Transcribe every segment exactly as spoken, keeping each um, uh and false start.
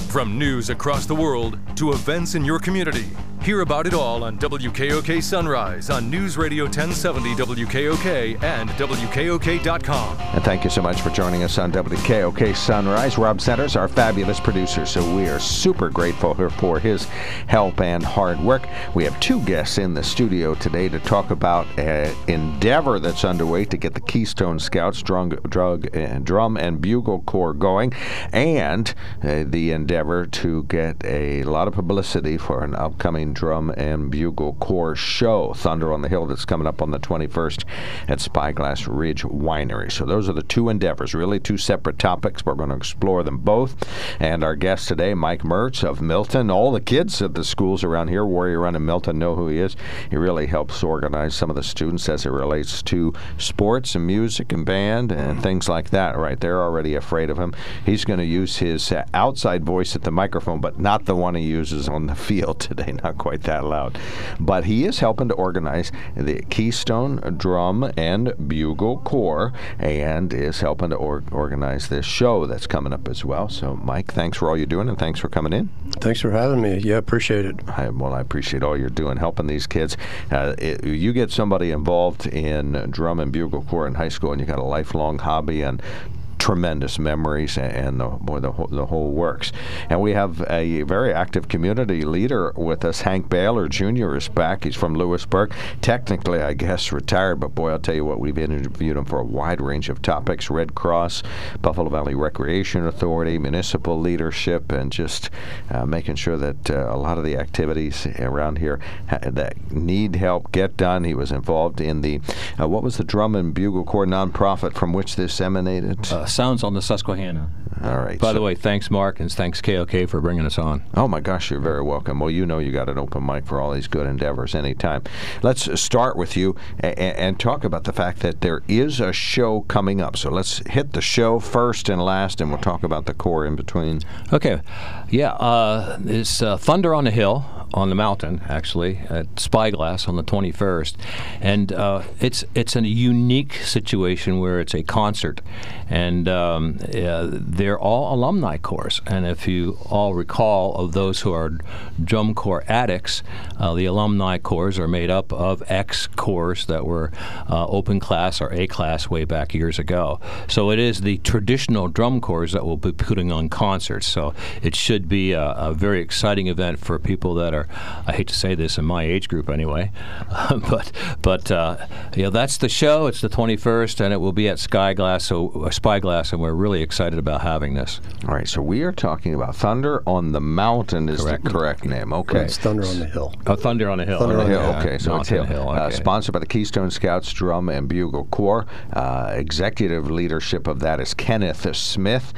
From news across the world to events in your community, hear about it all on W K O K Sunrise on News Radio ten seventy W K O K and W K O K dot com. And thank you so much for joining us on W K O K Sunrise. Rob Centers, our fabulous producer, so we are super grateful for his help and hard work. We have two guests in the studio today to talk about an endeavor that's underway to get the Keystone Scouts drug, drug, uh, Drum and Bugle Corps going, and uh, the endeavor to get a lot of publicity for an upcoming Drum and Bugle Corps show, Thunder on the Hill, that's coming up on the twenty-first at Spyglass Ridge Winery. So those are the two endeavors, really two separate topics. We're going to explore them both. And our guest today, Mike Mertz of Milton. All the kids at the schools around here, Warrior Run in Milton, know who he is. He really helps organize some of the students as it relates to sports and music and band and things like that, right? They're already afraid of him. He's going to use his uh, outside voice at the microphone, but not the one he uses on the field today, not quite that loud. But he is helping to organize the Keystone Drum and Bugle Corps and is helping to or- organize this show that's coming up as well. So, Mike, thanks for all you're doing, and thanks for coming in. Thanks for having me. Yeah, appreciate it. I, well, I appreciate all you're doing, helping these kids. Uh, it, you get somebody involved in Drum and Bugle Corps in high school, and you got a lifelong hobby and tremendous memories and the, boy, the, the whole works. And we have a very active community leader with us. Hank Baylor Junior is back. He's from Lewisburg. Technically, I guess, retired, but boy, I'll tell you what, we've interviewed him for a wide range of topics: Red Cross, Buffalo Valley Recreation Authority, municipal leadership, and just uh, making sure that uh, a lot of the activities around here ha- that need help get done. He was involved in the, uh, what was the Drum and Bugle Corps nonprofit from which this emanated? Uh, Sounds on the Susquehanna. All right. By so, the way, thanks, Mark, and thanks, K O K, for bringing us on. Oh, my gosh, you're very welcome. Well, you know you got an open mic for all these good endeavors anytime. Let's start with you and, and talk about the fact that there is a show coming up. So let's hit the show first and last, and we'll talk about the Corps in between. Okay. Yeah, uh, it's uh, Thunder on the Hill, on the mountain, actually, at Spyglass on the twenty-first. And uh, it's it's a unique situation where it's a concert. And um, uh, they're all alumni corps. And if you all recall, of those who are drum corps addicts, uh, the alumni corps are made up of ex-corps that were uh, open class or A-class way back years ago. So it is the traditional drum corps that will be putting on concerts. So it should be a, a very exciting event for people that are, I hate to say this, in my age group anyway, but but uh, you know, that's the show. It's the twenty-first, and it will be at Spyglass, so uh, Spyglass, and we're really excited about having this. All right, so we are talking about Thunder on the Mountain is correct. The correct name. Okay, it's Thunder on the Hill. Oh, Thunder on the Hill. Thunder on the Hill. Yeah. Okay, so Mountain it's Hill. Hill. Okay. Uh, sponsored by the Keystone Scouts Drum and Bugle Corps. Uh, executive leadership of that is Kenneth Smith,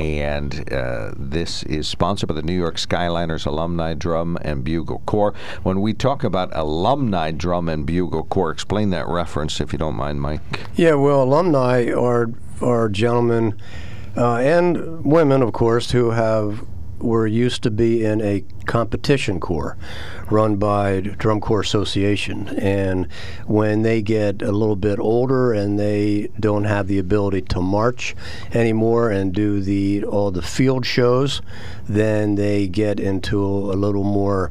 and uh, this is sponsored by the New York Skyliners Alumni Drum and Bugle Corps. When we talk about Alumni Drum and Bugle Corps, explain that reference, if you don't mind, Mike. Yeah, well, alumni are are gentlemen uh, and women, of course, who have were used to be in a competition corps run by Drum Corps Association, and when they get a little bit older and they don't have the ability to march anymore and do the all the field shows, then they get into a little more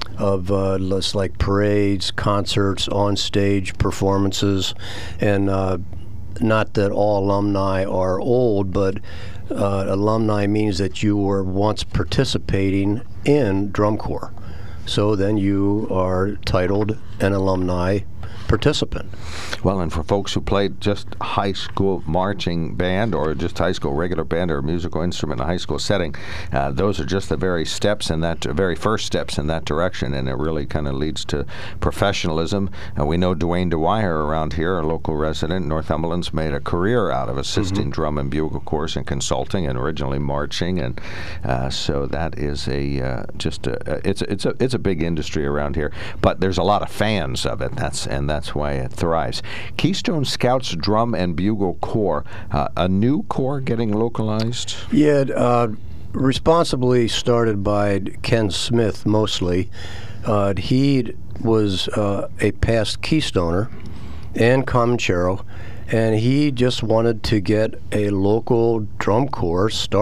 of uh, less like parades, concerts, on-stage performances, and uh, not that all alumni are old, but uh, alumni means that you were once participating in drum corps. So then you are titled an alumni participant. Well, and for folks who played just high school marching band or just high school regular band or a musical instrument in a high school setting, uh, those are just the very steps in that, very first steps in that direction, and it really kind of leads to professionalism. And we know Dwayne Dwyer around here, a local resident, Northumberland's made a career out of assisting mm-hmm. drum and bugle corps and consulting, and originally marching, and uh, so that is a uh, just a, it's a, it's a it's a big industry around here. But there's a lot of fans of it. That's and that's That's why it thrives. Keystone Scouts Drum and Bugle Corps, uh, a new corps getting localized? Yeah, uh, responsibly started by Ken Smith mostly. Uh, he was uh, a past Keystoner and Comanchero, and he just wanted to get a local drum corps started.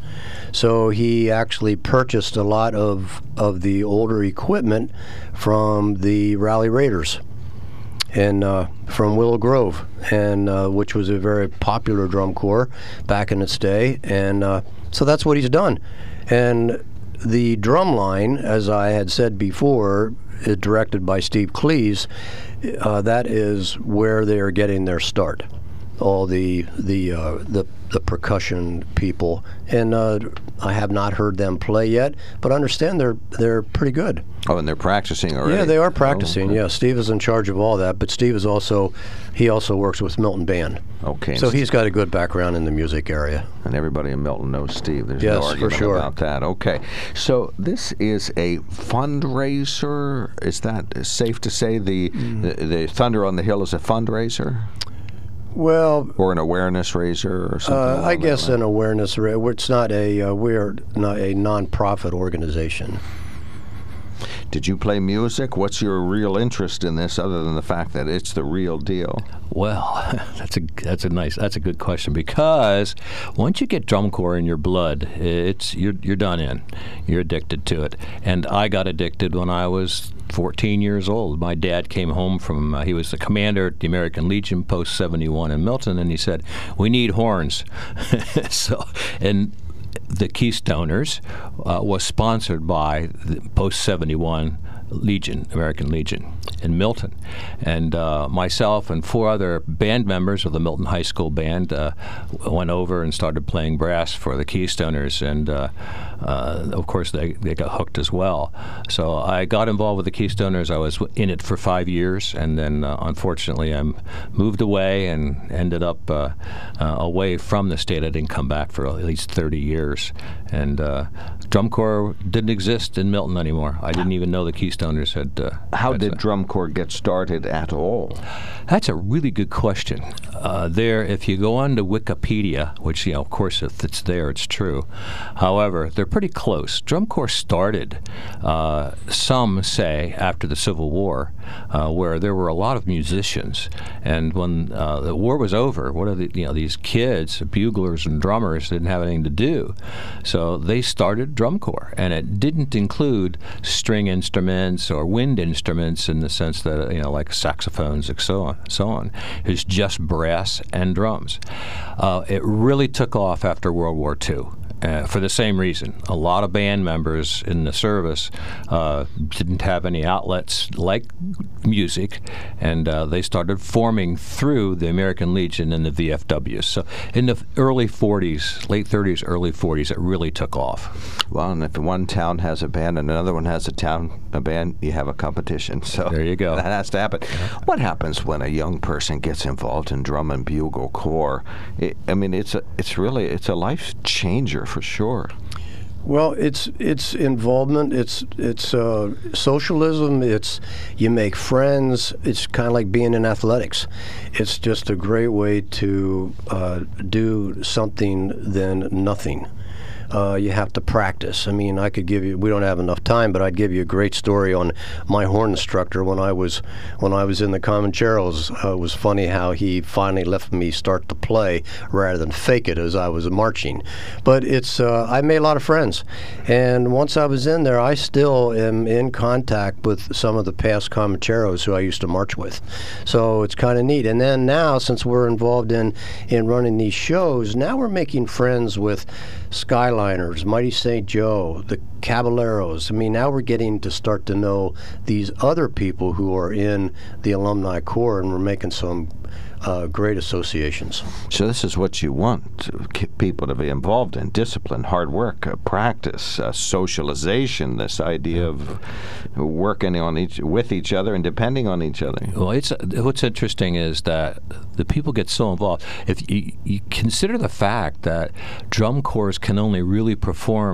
So he actually purchased a lot of, of the older equipment from the Rally Raiders and uh, from Willow Grove, and uh, which was a very popular drum corps back in its day. And uh, so that's what he's done. And the drum line, as I had said before, is directed by Steve Cleese. Uh, that is where they are getting their start. All the the uh, the the percussion people, and uh, I have not heard them play yet, but I understand they're they're pretty good. Oh, and they're practicing already. Yeah, they are practicing. Oh, okay. Yeah, Steve is in charge of all that, but Steve is also he also works with Milton Band. Okay. So he's got a good background in the music area. And everybody in Milton knows Steve. There's Yes, no for argument sure. about that. Okay. So this is a fundraiser. Is that safe to say? The, Mm. the the Thunder on the Hill is a fundraiser? Well, Or an awareness raiser or something? uh, along I that guess line? an awareness. ra- It's not a uh, we're not a non-profit organization. Did you play music? What's your real interest in this, other than the fact that it's the real deal? Well, that's a that's a nice that's a good question, because once you get drum corps in your blood, it's you're you're done in. You're addicted to it. And I got addicted when I was fourteen years old. My dad came home from uh, he was the commander at the American Legion, Post seventy-one in Milton, and he said, "We need horns." so and the Keystoners uh, was sponsored by the Post seventy-one Legion, American Legion in Milton. And uh, myself and four other band members of the Milton High School band uh, went over and started playing brass for the Keystoners. And uh, uh, of course, they, they got hooked as well. So I got involved with the Keystoners. I was in it for five years. And then uh, unfortunately, I moved away and ended up uh, uh, away from the state. I didn't come back for at least thirty years. And uh, drum corps didn't exist in Milton anymore. I didn't even know the Keystoners had. Uh, How had did some- drum corps get started at all? That's a really good question. Uh, there, if you go on to Wikipedia, which, you know, of course, if it's there, it's true. However, they're pretty close. Drum corps started, uh, some say, after the Civil War, uh, where there were a lot of musicians. And when uh, the war was over, what are the, you know, these kids, buglers and drummers, didn't have anything to do. So they started drum corps, and it didn't include string instruments or wind instruments in the sense that, you know, like saxophones and so on. So on. It's just brass and drums. Uh, it really took off after World War Two. Uh, for the same reason. A lot of band members in the service uh, didn't have any outlets like music, and uh, they started forming through the American Legion and the V F Ws. So in the early forties, late thirties, early forties, it really took off. Well, and if one town has a band and another one has a town a band, you have a competition. So There you go. That has to happen. What happens when a young person gets involved in drum and bugle corps? It, I mean, it's a, it's really it's a life changer for sure. Well, it's it's involvement. It's it's uh, socialism. It's you make friends. It's kind of like being in athletics. It's just a great way to uh, do something than nothing. Uh, you have to practice. I mean, I could give you. We don't have enough time, but I'd give you a great story on my horn instructor when I was when I was in the Comancheros. Uh, it was funny how he finally let me start to play rather than fake it as I was marching. But it's uh, I made a lot of friends, and once I was in there, I still am in contact with some of the past Comancheros who I used to march with. So it's kind of neat. And then now, since we're involved in in running these shows, now we're making friends with Skyliners, Mighty Saint Joe, the Caballeros. I mean, now we're getting to start to know these other people who are in the alumni corps, and we're making some uh, great associations. So this is what you want to keep people to be involved in: discipline, hard work, uh, practice, uh, socialization. This idea of working on each with each other and depending on each other. Well, it's what's interesting is that the people get so involved. If you, you consider the fact that drum corps can only really perform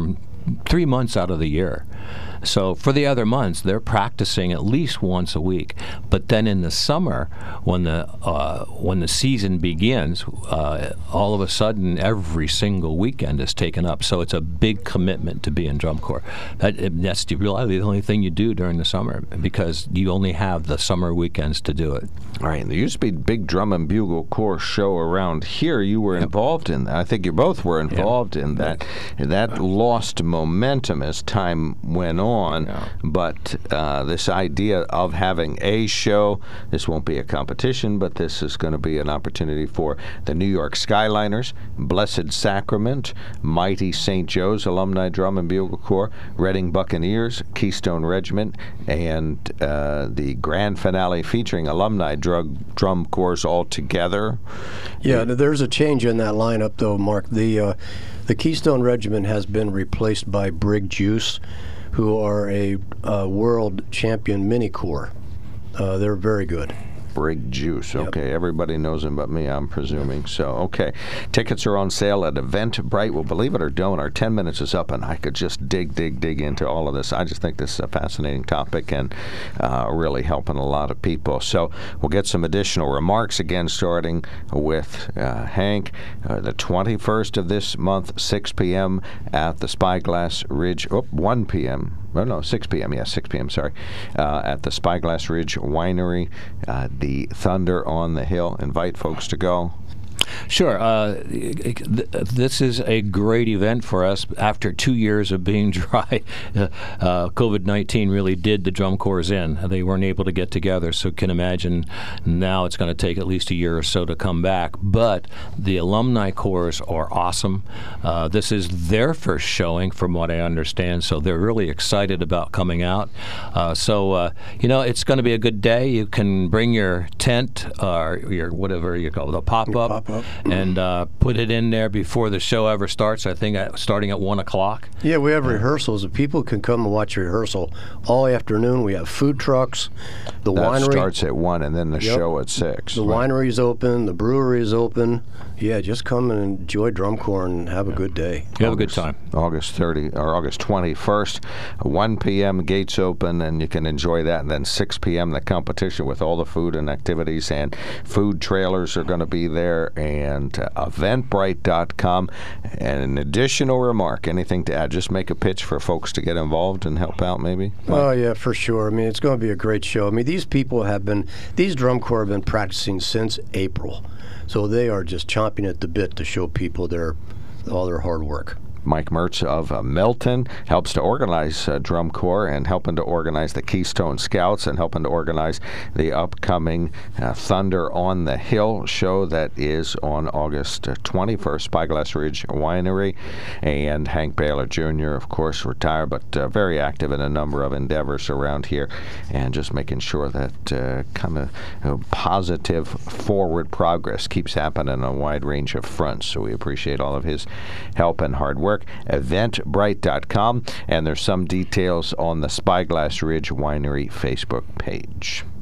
three months out of the year. So for the other months, they're practicing at least once a week. But then in the summer, when the uh, when the season begins, uh, all of a sudden, every single weekend is taken up. So it's a big commitment to be in drum corps. That, that's the, really the only thing you do during the summer, because you only have the summer weekends to do it. All right. And there used to be big drum and bugle corps show around here. You were yep. involved in that. I think you both were involved yep. in that. That lost momentum as time went on. On, yeah. But uh, this idea of having a show, this won't be a competition, but this is going to be an opportunity for the New York Skyliners, Blessed Sacrament, Mighty Saint Joe's Alumni Drum and Bugle Corps, Reading Buccaneers, Keystone Regiment, and uh, the grand finale featuring alumni drug, drum corps all together. Yeah, there's a change in that lineup, though, Mark. The, uh, the Keystone Regiment has been replaced by Brig Juice, who are a uh, world champion mini corps. Uh, they're very good. Brig Juice. Yep. Okay, everybody knows him but me, I'm presuming. So, okay. Tickets are on sale at Eventbrite. Well, believe it or don't, our ten minutes is up, and I could just dig, dig, dig into all of this. I just think this is a fascinating topic and uh, really helping a lot of people. So, we'll get some additional remarks again, starting with uh, Hank. Uh, the twenty-first of this month, six p.m. at the Spyglass Ridge. Oh, one p.m. Oh, no, six p.m. Yeah, six p.m., sorry. Uh, at the Spyglass Ridge Winery. Uh, the Thunder on the Hill. Invite folks to go. Sure. Uh, this is a great event for us. After two years of being dry, uh, COVID nineteen really did the drum corps in. They weren't able to get together, so you can imagine now it's going to take at least a year or so to come back. But the alumni corps are awesome. Uh, this is their first showing, from what I understand, so they're really excited about coming out. Uh, so, uh, you know, it's going to be a good day. You can bring your tent or your whatever you call it, the pop-up. Pop-up. And uh, put it in there before the show ever starts. I think at, starting at one o'clock. Yeah, we have rehearsals. People can come and watch rehearsal all afternoon. We have food trucks. The that winery starts at one, and then the yep. show at six. The right. winery's open. The brewery's open. Yeah, just come and enjoy drum corps and have a good day. You have a good time. August thirtieth or August twenty-first, one p.m. gates open, and you can enjoy that. And then six p.m. the competition with all the food and activities, and food trailers are going to be there. And uh, Eventbrite dot com. And an additional remark, anything to add? Just make a pitch for folks to get involved and help out, maybe? Oh, yeah, for sure. I mean, it's going to be a great show. I mean, these people have been, these drum corps have been practicing since April. So they are just chomping at the bit to show people their all their hard work. Mike Mertz of uh, Milton helps to organize uh, Drum Corps and helping to organize the Keystone Scouts and helping to organize the upcoming uh, Thunder on the Hill show that is on August twenty-first, Spyglass Ridge Winery. And Hank Baylor Junior, of course, retired, but uh, very active in a number of endeavors around here, and just making sure that uh, kind of uh, positive forward progress keeps happening on a wide range of fronts. So we appreciate all of his help and hard work. Eventbrite dot com, and there's some details on the Spyglass Ridge Winery Facebook page.